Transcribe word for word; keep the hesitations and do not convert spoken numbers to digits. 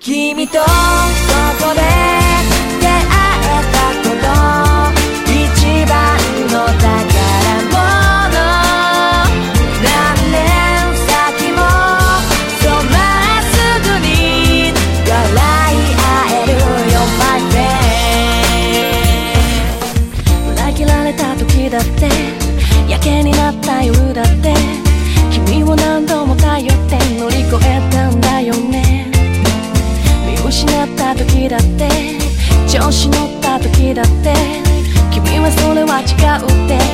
君とここで出会えたこと一番の宝物。何年先もそうまっすぐに笑い合えるよ My friend。 裏切られた時だってやけになった夜だって君を何度も頼って乗り越えたんだよね。見失った時だって調子乗った時だって君はそれは違うって